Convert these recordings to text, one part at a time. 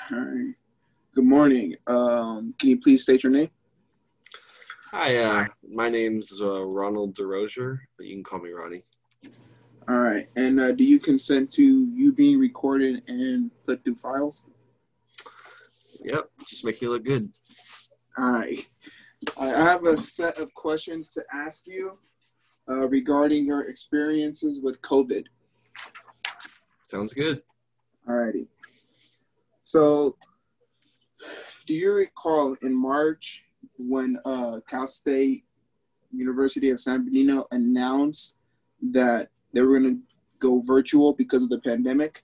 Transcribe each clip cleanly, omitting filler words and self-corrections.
Hi. Good morning. Can you please state your name? Hi, my name's Ronald DeRozier, but you can call me Ronnie. All right. And do you consent to you being recorded and put through files? Yep, just make me look good. All right. I have a set of questions to ask you regarding your experiences with COVID. Sounds good. All righty. So, do you recall in March when Cal State University of San Bernardino announced that they were going to go virtual because of the pandemic?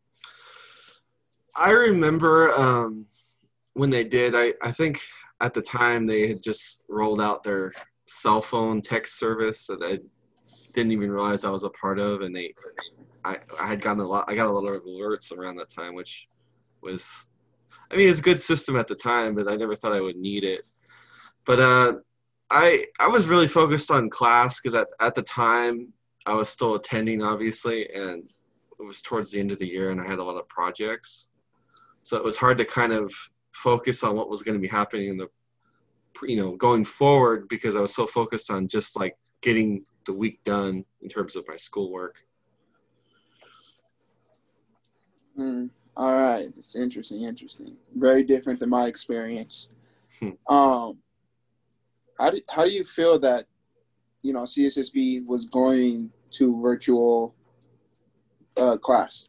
I remember when they did, I think at the time they had just rolled out their cell phone text service that I didn't even realize I was a part of, and I had gotten I got a lot of alerts around that time, which was, I mean, it was a good system at the time, but I never thought I would need it. But I was really focused on class because at the time I was still attending, obviously, and it was towards the end of the year, and I had a lot of projects, so it was hard to kind of focus on what was going to be happening in the going forward because I was so focused on just like getting the week done in terms of my schoolwork. All right, it's interesting. Interesting. Very different than my experience. Hmm. How do you feel that CSSB was going to virtual class?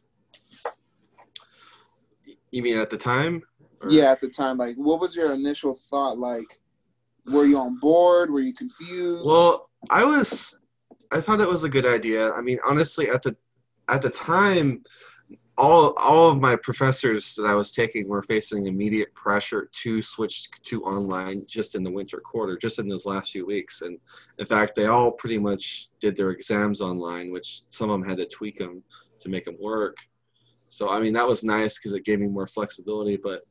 You mean at the time? Yeah, at the time, like, what was your initial thought? Like, were you on board? Were you confused? Well, I thought it was a good idea. I mean, honestly, at the time, all of my professors that I was taking were facing immediate pressure to switch to online just in the winter quarter, just in those last few weeks. And in fact, they all pretty much did their exams online, which some of them had to tweak them to make them work. So, I mean, that was nice because it gave me more flexibility. But,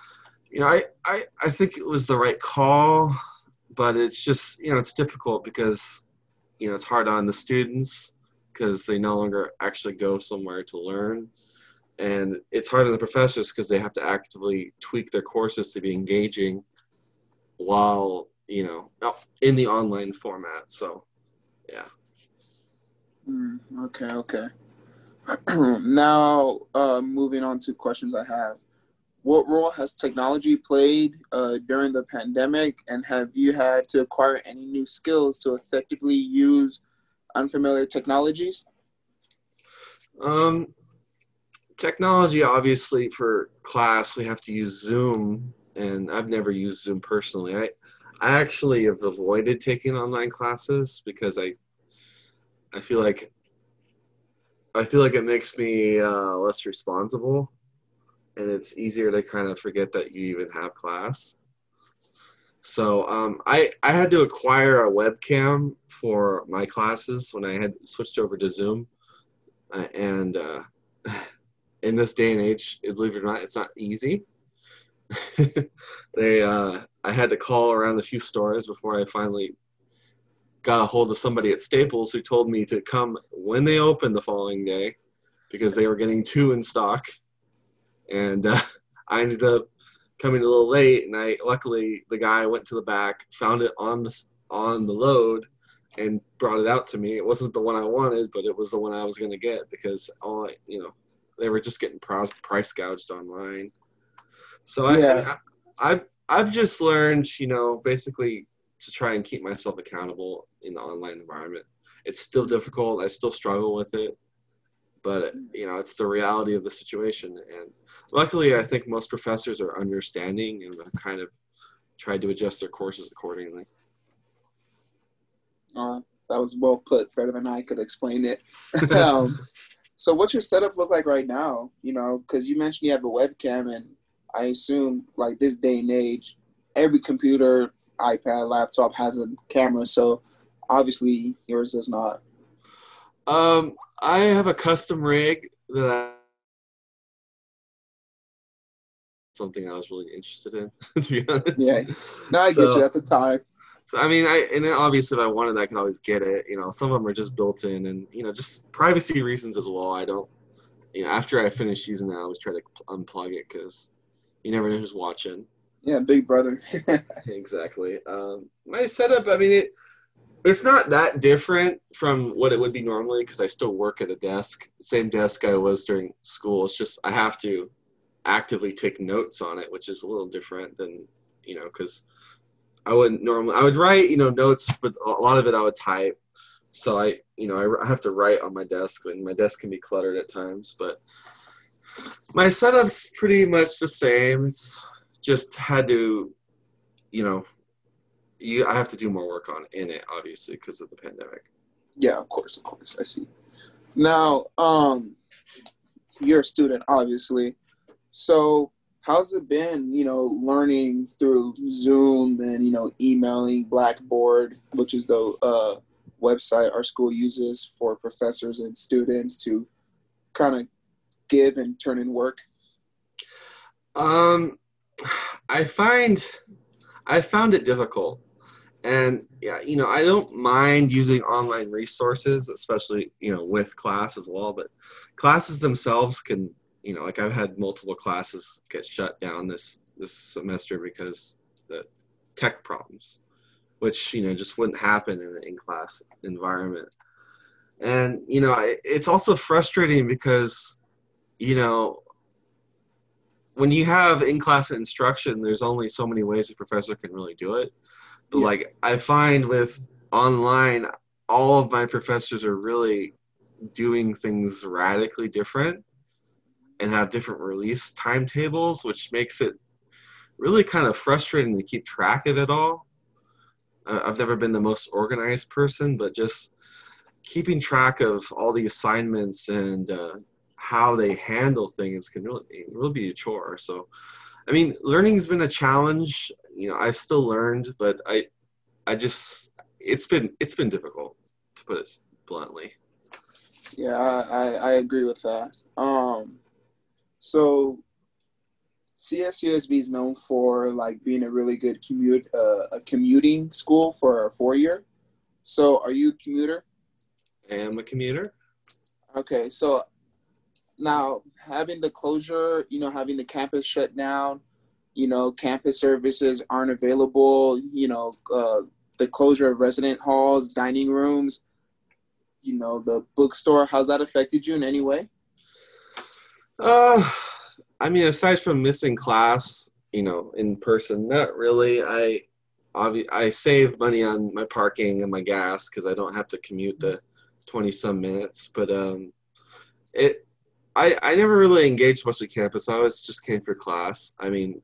I think it was the right call, but it's just, it's difficult because, it's hard on the students because they no longer actually go somewhere to learn, and it's hard on the professors because they have to actively tweak their courses to be engaging while in the online format. So yeah. Okay, okay. Now, moving on to questions I have. What role has technology played during the pandemic, and have you had to acquire any new skills to effectively use unfamiliar technologies? um Technology, obviously, for class we have to use Zoom, and I've never used Zoom personally. I actually have avoided taking online classes because I feel like it makes me less responsible, and it's easier to kind of forget that you even have class. So I had to acquire a webcam for my classes when I had switched over to Zoom, and in this day and age, believe it or not, it's not easy. I had to call around a few stores before I finally got a hold of somebody at Staples who told me to come when they opened the following day because they were getting two in stock, and I ended up coming a little late. And luckily the guy went to the back, found it on the load, and brought it out to me. It wasn't the one I wanted, but it was the one I was going to get because they were just getting price gouged online. So Yeah. I've just learned, basically to try and keep myself accountable in the online environment. It's still difficult. I still struggle with it, but it's the reality of the situation. And luckily, I think most professors are understanding and have kind of tried to adjust their courses accordingly. That was well put, better than I could explain it. So, what's your setup look like right now? Because you mentioned you have a webcam, and I assume, like this day and age, every computer, iPad, laptop has a camera. So, obviously, yours does not. I have a custom rig something I was really interested in, to be honest. Yeah. No, I get you So at the time. So I mean, and then obviously if I wanted, I could always get it. Some of them are just built in, and just privacy reasons as well. I don't, after I finish using it, I always try to unplug it because You never know who's watching. Yeah, Big Brother. Exactly. My setup, I mean, it's not that different from what it would be normally because I still work at a desk, same desk I was during school. It's just I have to actively take notes on it, which is a little different than, because I would write, notes, but a lot of it I would type. So I have to write on my desk, and my desk can be cluttered at times, but my setup's pretty much the same. It's just had to, you know, I have to do more work in it, obviously, because of the pandemic. Yeah, of course, I see. Now, you're a student, obviously. So, how's it been, learning through Zoom and, emailing Blackboard, which is the website our school uses for professors and students to kind of give and turn in work? Um, I found it difficult. And yeah, I don't mind using online resources, especially, with class as well. But classes themselves can, like I've had multiple classes get shut down this semester because the tech problems, which, just wouldn't happen in an in-class environment. And, it's also frustrating because, you know, when you have in-class instruction, there's only so many ways a professor can really do it. But Yeah, like I find with online, all of my professors are really doing things radically different and have different release timetables, which makes it really kind of frustrating to keep track of it all. I've never been the most organized person, but just keeping track of all the assignments and how they handle things can really be a chore. So, I mean, learning has been a challenge. I've still learned, but I just it's been difficult, to put it bluntly. yeah, I agree with that. So CSUSB is known for like being a really good a commuting school for a 4 year. So are you a commuter? I am a commuter. Okay, so now having the closure, having the campus shut down, campus services aren't available, the closure of resident halls, dining rooms, the bookstore, how's that affected you in any way? Uh, I mean, aside from missing class, in person, not really. I save money on my parking and my gas because I don't have to commute the 20 some minutes. But it I never really engaged much with campus. I always just came for class. I mean,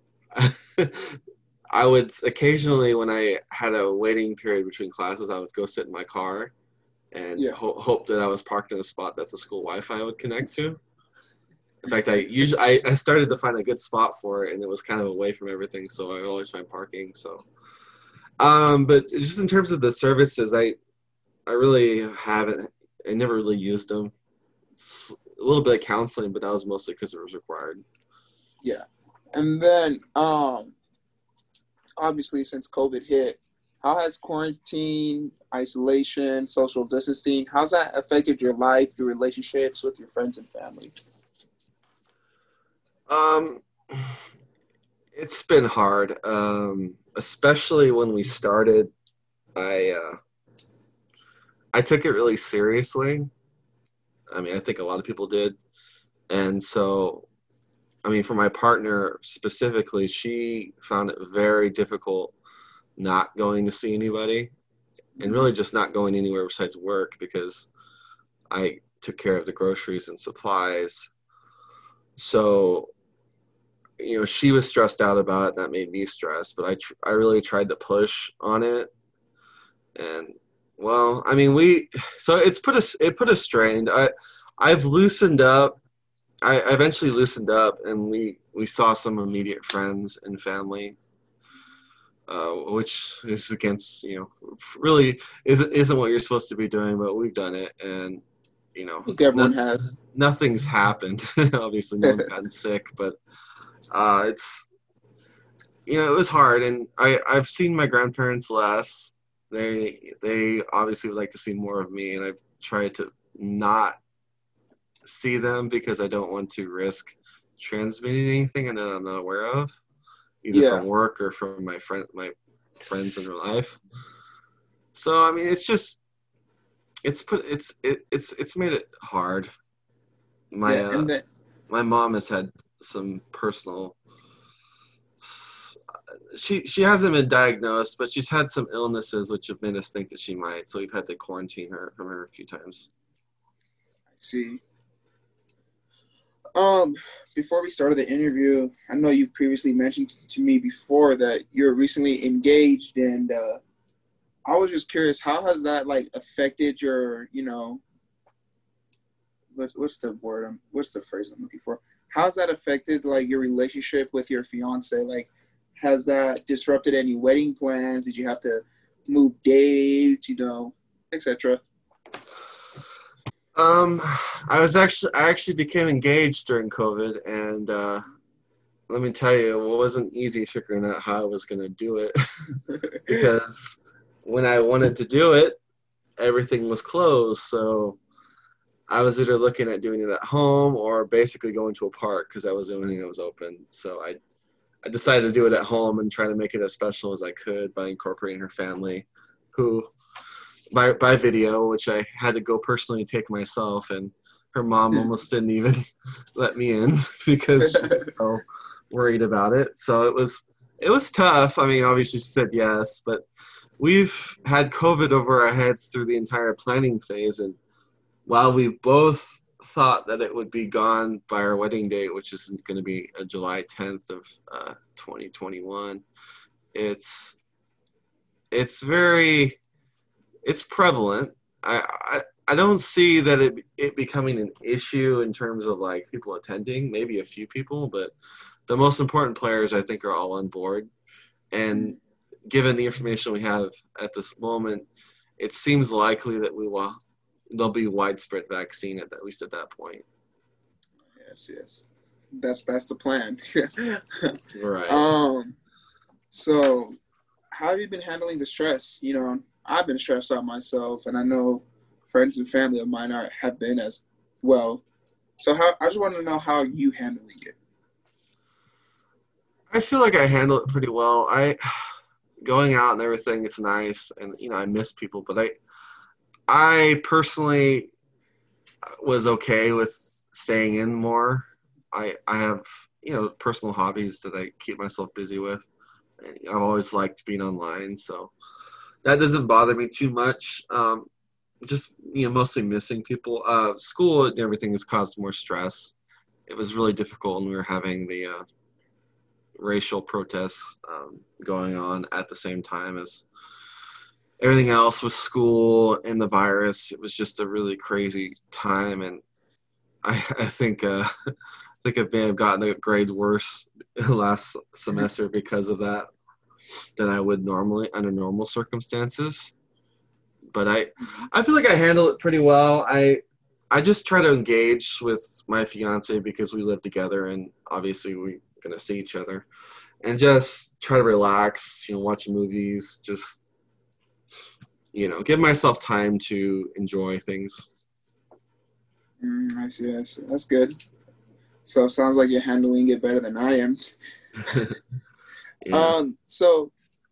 I would occasionally, when I had a waiting period between classes, I would go sit in my car and Yeah. hope that I was parked in a spot that the school Wi-Fi would connect to. In fact, I started to find a good spot for it, and it was kind of away from everything, so I would always find parking. So, but just in terms of the services, I really haven't. I never really used them. It's a little bit of counseling, but that was mostly because it was required. Yeah. And then obviously since COVID hit, how has quarantine, isolation, social distancing, how's that affected your life, your relationships with your friends and family? Um, it's been hard, especially when we started. I I took it really seriously. I mean, I think a lot of people did, and so I mean, for my partner specifically, she found it very difficult not going to see anybody and really just not going anywhere besides work because I took care of the groceries and supplies. So, she was stressed out about it. And that made me stressed, but I really tried to push on it. And well, I mean, so it put a strain. I've loosened up. I eventually loosened up, and we saw some immediate friends and family, which is against, really isn't what you're supposed to be doing, but we've done it, and I think everyone has. nothing's happened. Obviously, no one's gotten sick, but it's it was hard, and I've seen my grandparents less. They obviously would like to see more of me, and I've tried to not see them because I don't want to risk transmitting anything and I'm not aware of, either Yeah, from work or from my friends in real life. So I mean, it's made it hard. My yeah, and then my mom has had some personal. She hasn't been diagnosed, but she's had some illnesses which have made us think that she might. So we've had to quarantine her from her a few times. see. Before we started the interview, I know you previously mentioned to me before that you're recently engaged, and I was just curious, how has that like affected your, what's the word? What's the phrase I'm looking for? How's that affected like your relationship with your fiance? Like, has that disrupted any wedding plans? Did you have to move dates, etc.? Um, I actually became engaged during COVID, and let me tell you, it wasn't easy figuring out how I was going to do it because when I wanted to do it, everything was closed. So I was either looking at doing it at home or basically going to a park because that was the only thing that was open. So I decided to do it at home and try to make it as special as I could by incorporating her family, who by video, which I had to go personally take myself, and her mom almost didn't even let me in because she was so worried about it. So it was tough. I mean, obviously she said yes, but we've had COVID over our heads through the entire planning phase, and while we both thought that it would be gone by our wedding date, which is going to be July 10th of 2021, it's very it's prevalent. I don't see that it becoming an issue in terms of like people attending, maybe a few people, but the most important players I think are all on board. And given the information we have at this moment, it seems likely that there'll be widespread vaccine at least at that point. Yes. That's the plan. Right. So how have you been handling the stress? I've been stressed out myself, and I know friends and family of mine have been as well. So I just want to know how you handling it. I feel like I handle it pretty well. Going out and everything, it's nice, and I miss people, but I personally was okay with staying in more. I have personal hobbies that I keep myself busy with, and I've always liked being online, so that doesn't bother me too much. Just mostly missing people. School and everything has caused more stress. It was really difficult when we were having the racial protests going on at the same time as everything else with school and the virus. It was just a really crazy time, and I think I think I may have gotten a grade worse last semester because of that than I would normally under normal circumstances. But I feel like I handle it pretty well. I just try to engage with my fiance because we live together and obviously we're gonna see each other, and just try to relax. Watch movies. Just give myself time to enjoy things. I see. That's good. So it sounds like you're handling it better than I am. Yeah. So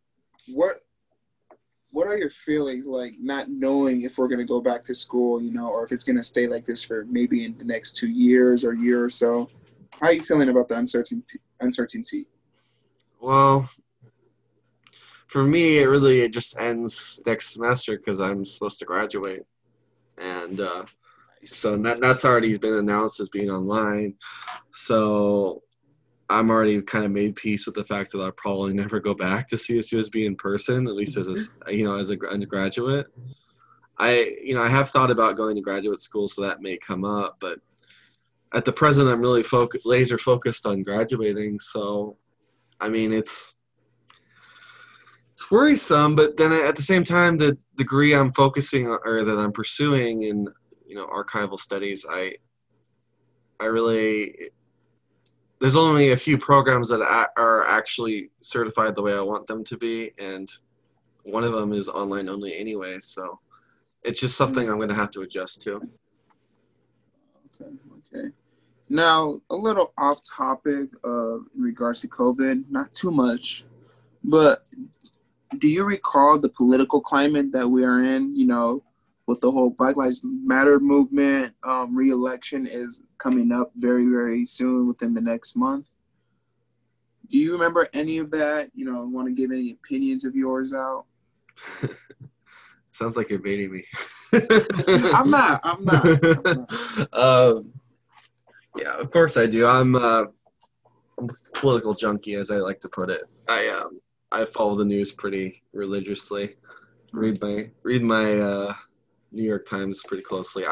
what are your feelings like not knowing if we're gonna go back to school, or if it's gonna stay like this for maybe in the next 2 years or year or so? How are you feeling about the uncertainty? Well, for me, it just ends next semester because I'm supposed to graduate, and so that's already been announced as being online. So I'm already kind of made peace with the fact that I'll probably never go back to CSUSB in person, at least as as a undergraduate. I have thought about going to graduate school, so that may come up, but at the present, I'm really laser focused on graduating. So, I mean, it's worrisome, but then at the same time, the degree I'm focusing on, or that I'm pursuing in archival studies, I really there's only a few programs that are actually certified the way I want them to be, and one of them is online only anyway. So it's just something I'm going to have to adjust to. Okay. Now, a little off topic in regards to COVID, not too much, but do you recall the political climate that we are in? You know, with the whole Black Lives Matter movement, re-election is coming up very, very soon within the next month. Do you remember any of that? You know, want to give any opinions of yours out? Sounds like you're baiting me. I'm not. I'm not. I'm not. um, yeah, of course I do. I'm a political junkie, as I like to put it. I follow the news pretty religiously. Read my New York Times pretty closely.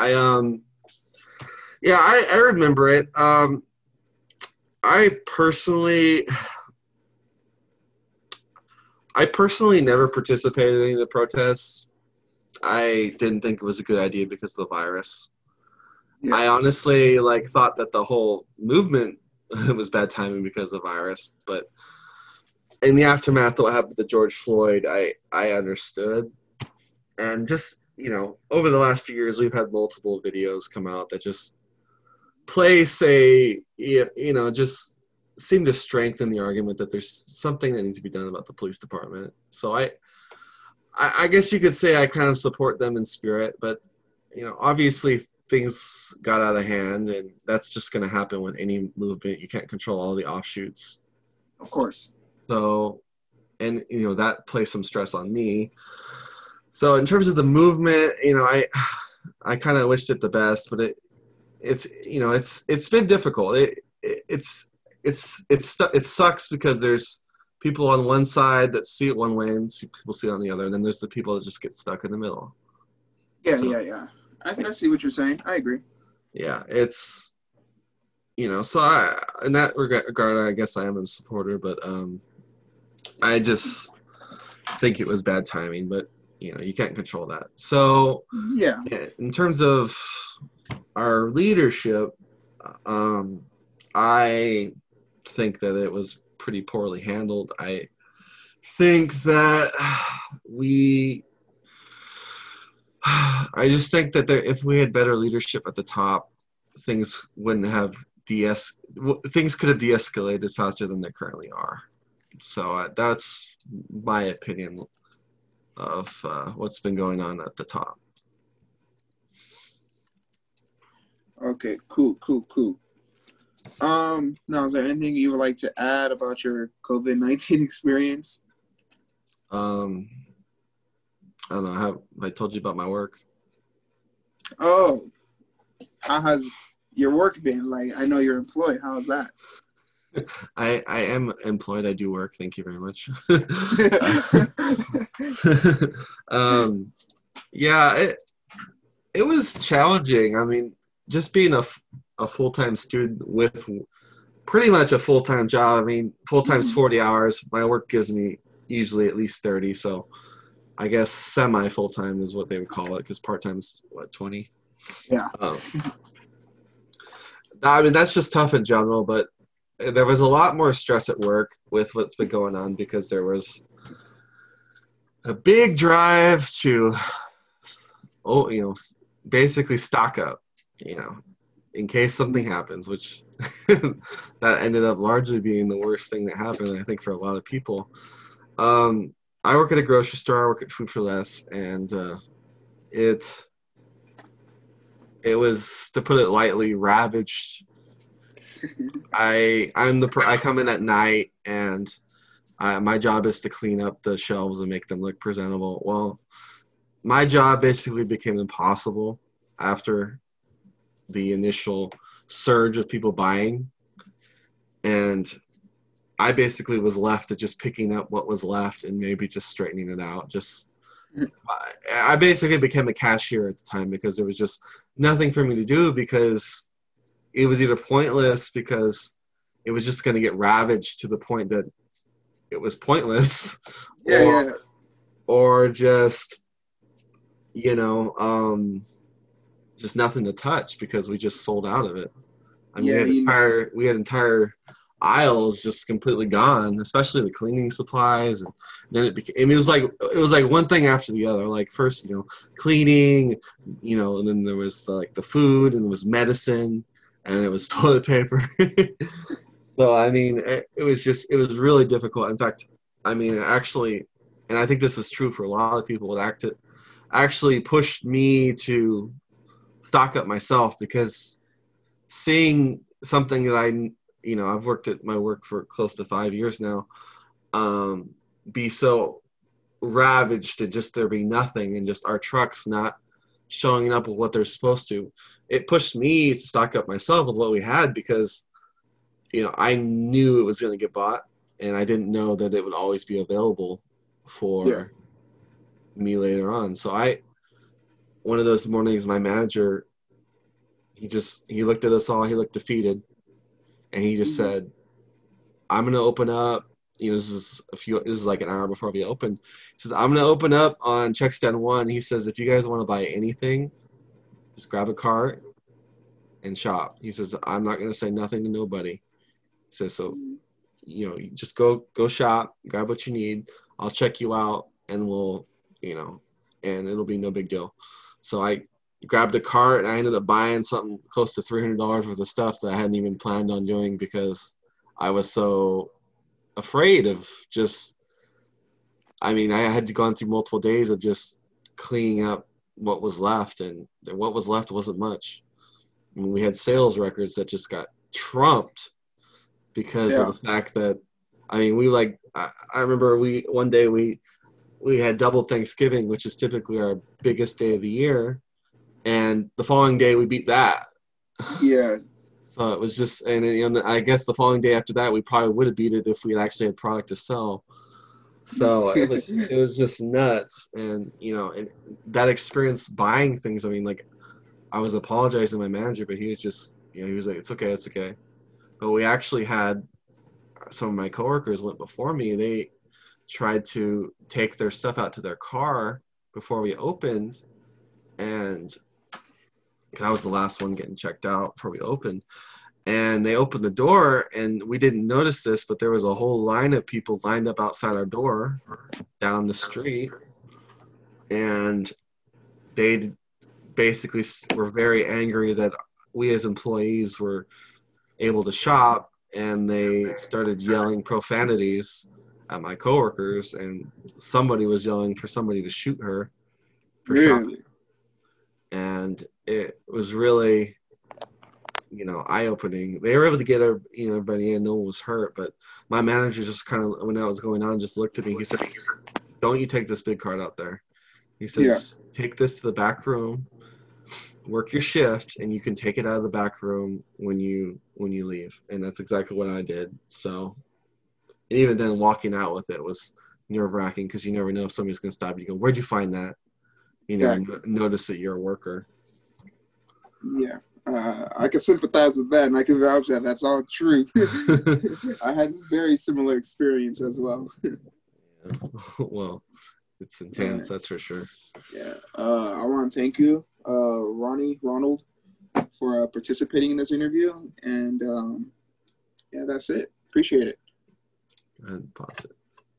I remember it. I personally I personally never participated in any of the protests. I didn't think it was a good idea because of the virus. Yeah. I honestly thought that the whole movement was bad timing because of the virus, but in the aftermath of what happened to George Floyd, I understood. And just, over the last few years, we've had multiple videos come out that just just seem to strengthen the argument that there's something that needs to be done about the police department. So I guess you could say I kind of support them in spirit, but, obviously things got out of hand, and that's just going to happen with any movement. You can't control all the offshoots. Of course. So, and, that placed some stress on me. So in terms of the movement, I kind of wished it the best, but it's been difficult. It sucks because there's people on one side that see it one way and people see it on the other, and then there's the people that just get stuck in the middle. Yeah. I see what you're saying. I agree. Yeah, it's so in that regard, I guess I am a supporter, but I just think it was bad timing, but you can't control that. So yeah, in terms of our leadership, I think that it was pretty poorly handled. I think that I just think that if we had better leadership at the top, things wouldn't have things could have de-escalated faster than they currently are. So that's my opinion of what's been going on at the top. Okay, cool. Now, is there anything you would like to add about your COVID-19 experience? I don't know. Have I told you about my work? Oh, how has your work been? Like, I know you're employed. How's that? I am employed. I do work. Thank you very much. Yeah, it was challenging. I mean, just being a full-time student with pretty much a full-time job. I mean, full-time's 40 hours. My work gives me usually at least 30, so I guess semi-full-time is what they would call it, because part-time's, 20? Yeah. I mean, that's just tough in general, but there was a lot more stress at work with what's been going on because there was a big drive to, basically stock up, in case something happens, which that ended up largely being the worst thing that happened, I think, for a lot of people. I work at a grocery store. I work at Food 4 Less, and it was, to put it lightly, ravaged. I come in at night, and my job is to clean up the shelves and make them look presentable. Well, my job basically became impossible after the initial surge of people buying, and I basically was left to just picking up what was left and maybe just straightening it out. I basically became a cashier at the time because there was just nothing for me to do, because it was either pointless because it was just going to get ravaged to the point that it was pointless, or just, just nothing to touch because we just sold out of it. I mean, we had entire aisles just completely gone, especially the cleaning supplies, and then it was like one thing after the other. Like, first, cleaning, and then there was the food, and there was medicine, and it was toilet paper. So I mean, it was really difficult. In fact, I mean, actually, and I think this is true for a lot of people, it actually pushed me to stock up myself, because seeing something that I've worked at my work for close to 5 years now, be so ravaged to just there be nothing and just our trucks not showing up with what they're supposed to. It pushed me to stock up myself with what we had, because I knew it was going to get bought, and I didn't know that it would always be available for me later on. So one of those mornings, my manager, he looked at us all, he looked defeated, and he just said, I'm going to open up. This is like an hour before we open. He says, I'm going to open up on check stand 1. He says, if you guys want to buy anything, just grab a cart and shop. He says, I'm not going to say nothing to nobody. He says, so, you just go shop, grab what you need. I'll check you out, and and it'll be no big deal. So I grabbed a cart, and I ended up buying something close to $300 worth of stuff that I hadn't even planned on doing, because I was so afraid of I had gone through multiple days of just cleaning up what was left, and what was left wasn't much. I mean, we had sales records that just got trumped because of the fact that, I remember one day we had double Thanksgiving, which is typically our biggest day of the year, and the following day we beat that. Yeah. So it was just, and I guess the following day after that, we probably would have beat it if we had actually had product to sell. So it was just nuts. And, and that experience buying things, I was apologizing to my manager, but he was just, he was like, it's okay. But we actually had some of my coworkers went before me. They tried to take their stuff out to their car before we opened, and I was the last one getting checked out before we opened. And they opened the door, and we didn't notice this, but there was a whole line of people lined up outside our door down the street. And they basically were very angry that we as employees were able to shop, and they started yelling profanities at my coworkers, and somebody was yelling for somebody to shoot her for shopping. And it was really, eye-opening. They were able to get everybody in. No one was hurt, but my manager just kind of, when that was going on, just looked at me. He said, don't you take this big cart out there. He says, take this to the back room, work your shift, and you can take it out of the back room when you leave. And that's exactly what I did. So, and even then, walking out with it was nerve-wracking, because you never know if somebody's going to stop you. You go, where'd you find that? Notice that you're a worker. Yeah. I can sympathize with that, and I can vouch that that's all true. I had a very similar experience as well. Well, it's intense, that's for sure. Yeah. I want to thank you, Ronald, for participating in this interview. And that's it. Appreciate it. And pause it.